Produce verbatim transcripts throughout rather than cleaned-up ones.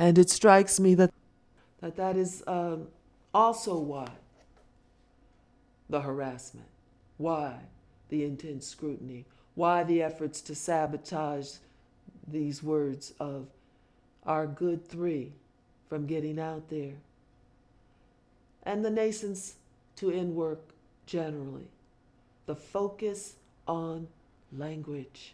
And it strikes me that that, that is um, also why the harassment, why the intense scrutiny, why the efforts to sabotage these words of our good three from getting out there, and the nascence to end work generally. The focus on language.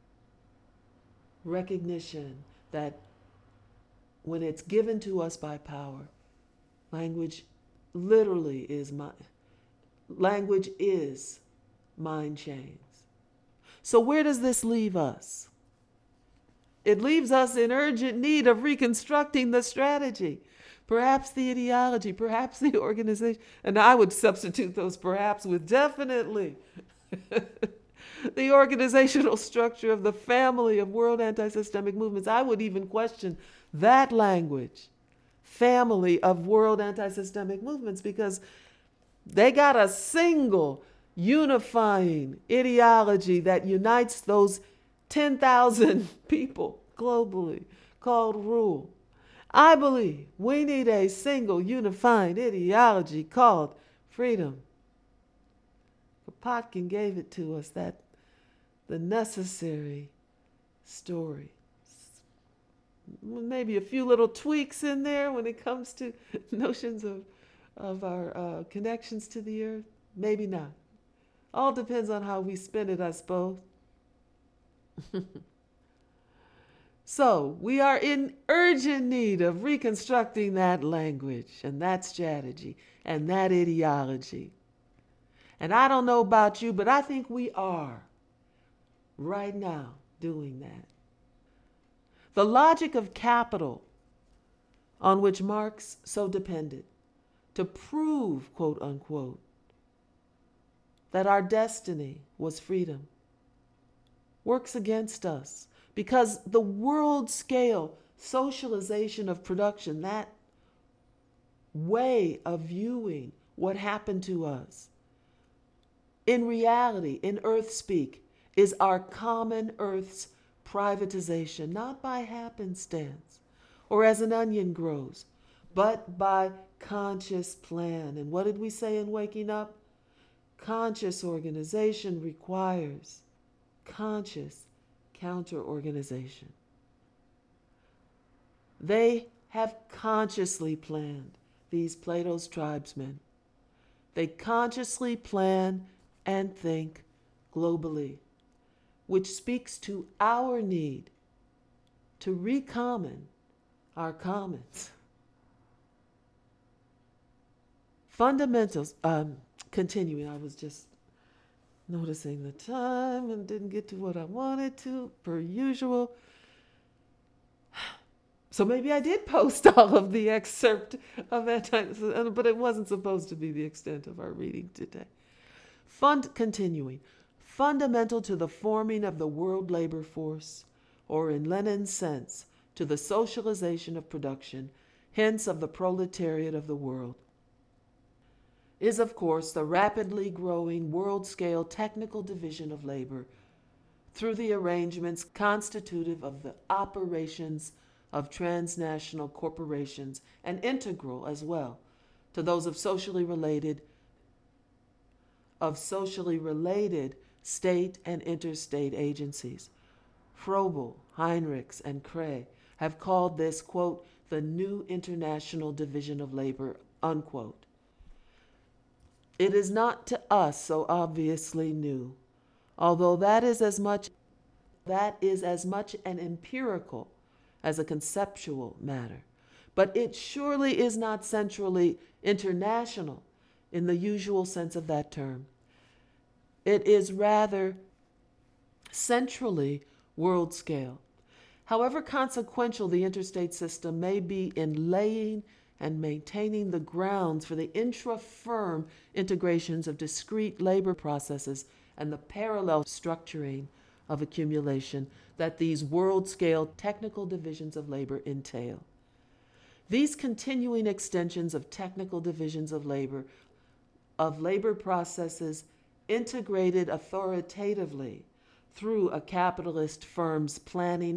Recognition that when it's given to us by power, language literally is my, language is mind chains. So where does this leave us? It leaves us in urgent need of reconstructing the strategy, perhaps the ideology, perhaps the organization, and I would substitute those perhaps with definitely the organizational structure of the family of world anti-systemic movements. I would even question that language, family of world anti-systemic movements, because they got a single unifying ideology that unites those ten thousand people globally called rule. I believe we need a single unifying ideology called freedom. Kropotkin gave it to us, that the necessary story. Maybe a few little tweaks in there when it comes to notions of, of our uh, connections to the earth. Maybe not. All depends on how we spin it, I suppose. So we are in urgent need of reconstructing that language and that strategy and that ideology. And I don't know about you, but I think we are right now doing that. The logic of capital, on which Marx so depended to prove, quote unquote, that our destiny was freedom, works against us, because the world scale socialization of production, that way of viewing what happened to us, in reality, in earth speak, is our common earth's privatization, not by happenstance or as an onion grows, but by conscious plan. And what did we say in Waking Up? Conscious organization requires conscious counter-organization. They have consciously planned, these Plato's tribesmen. They consciously plan and think globally, which speaks to our need to recommon our commons. Fundamentals, um, continuing, I was just noticing the time and didn't get to what I wanted to, per usual. So maybe I did post all of the excerpt of anti, but it wasn't supposed to be the extent of our reading today. Fund, continuing, fundamental to the forming of the world labor force, or in Lenin's sense, to the socialization of production, hence of the proletariat of the world, is, of course, the rapidly growing world-scale technical division of labor through the arrangements constitutive of the operations of transnational corporations and integral as well to those of socially related of socially related state and interstate agencies. Froebel, Heinrichs, and Cray have called this, quote, the new international division of labor, unquote. It is not to us so obviously new, although that is as much that is as much an empirical as a conceptual matter. But it surely is not centrally international in the usual sense of that term. It is rather centrally world scale. However consequential the interstate system may be in laying and maintaining the grounds for the intra-firm integrations of discrete labor processes and the parallel structuring of accumulation that these world-scale technical divisions of labor entail. These continuing extensions of technical divisions of labor, of labor processes integrated authoritatively through a capitalist firm's planning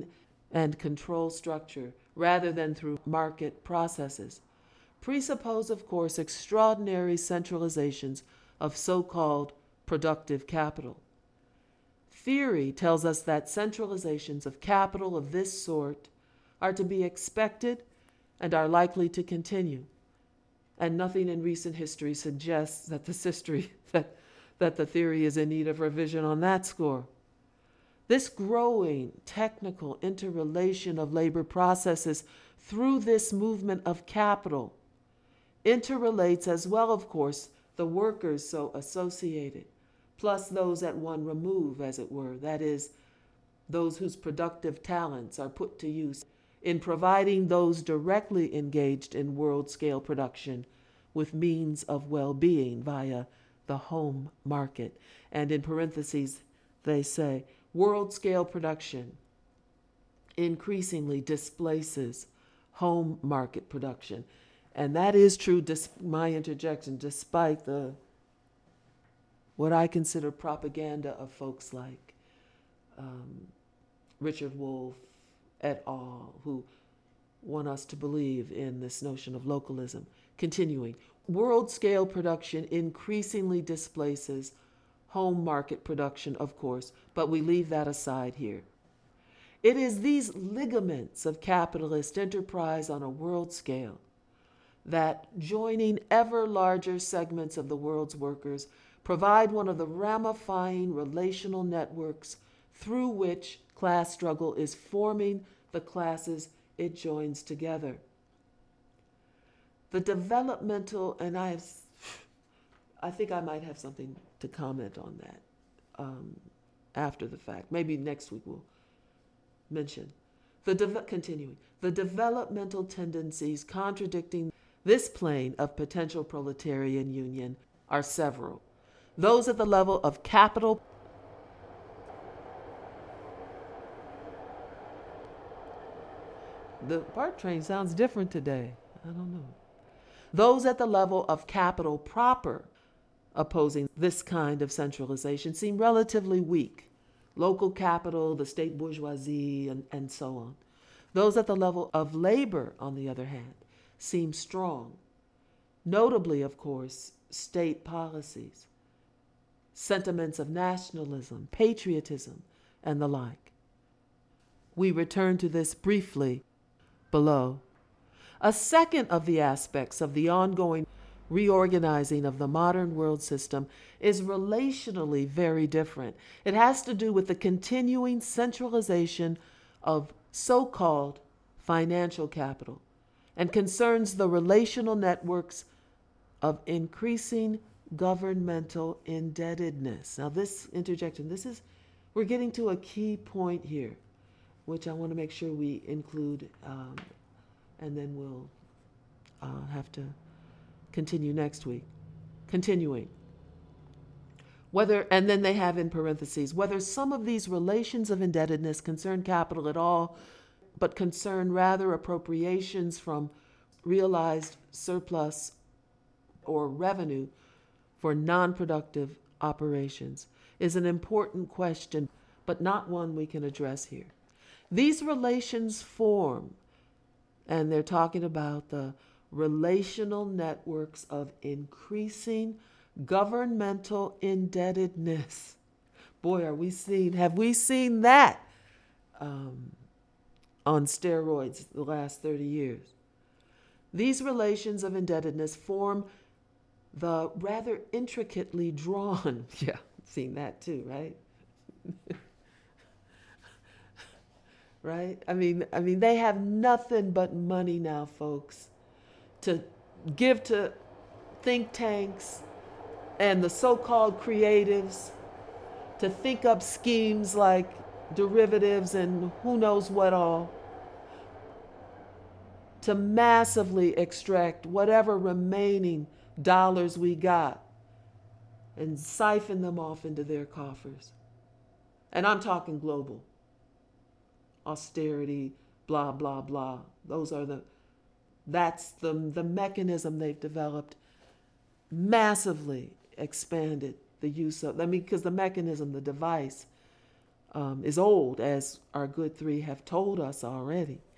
and control structure rather than through market processes, presuppose, of course, extraordinary centralizations of so-called productive capital. Theory tells us that centralizations of capital of this sort are to be expected and are likely to continue. And nothing in recent history suggests that this history, that, that the theory is in need of revision on that score. This growing technical interrelation of labor processes through this movement of capital interrelates as well, of course, the workers so associated, plus those at one remove, as it were, that is, those whose productive talents are put to use in providing those directly engaged in world-scale production with means of well-being via the home market. And in parentheses, they say, world-scale production increasingly displaces home market production. And that is true, dis- my interjection, despite the what I consider propaganda of folks like um, Richard Wolff et al., who want us to believe in this notion of localism. Continuing, world-scale production increasingly displaces home market production, of course, but we leave that aside here. It is these ligaments of capitalist enterprise on a world scale that, joining ever larger segments of the world's workers, provide one of the ramifying relational networks through which class struggle is forming the classes it joins together. The developmental, and I have, I think I might have something to comment on that um, after the fact. Maybe next week we'll mention. The de- continuing, the developmental tendencies contradicting this plane of potential proletarian union are several. Those at the level of capital The BART train sounds different today. I don't know. Those at the level of capital proper opposing this kind of centralization seem relatively weak. Local capital, the state bourgeoisie, and, and so on. Those at the level of labor, on the other hand, seem strong. Notably, of course, state policies, sentiments of nationalism, patriotism, and the like. We return to this briefly below. A second of the aspects of the ongoing reorganizing of the modern world system is relationally very different. It has to do with the continuing centralization of so-called financial capital and concerns the relational networks of increasing governmental indebtedness. Now this interjection, this is, we're getting to a key point here, which I want to make sure we include, um, and then we'll uh, have to continue next week. Continuing. Whether, and then they have in parentheses, whether some of these relations of indebtedness concern capital at all, but concern rather appropriations from realized surplus or revenue for non-productive operations, is an important question, but not one we can address here. These relations form, and they're talking about the relational networks of increasing governmental indebtedness. Boy, are we seen, have we seen that um, on steroids the last thirty years. These relations of indebtedness form the rather intricately drawn, yeah, seen that too, right? Right? I mean, I mean, they have nothing but money now, folks, to give to think tanks and the so-called creatives to think up schemes like derivatives and who knows what all, to massively extract whatever remaining dollars we got and siphon them off into their coffers. And I'm talking global. Austerity, blah, blah, blah. Those are the, that's the, the mechanism they've developed, massively expanded the use of, I mean, because the mechanism, the device um, is old, as our good three have told us already.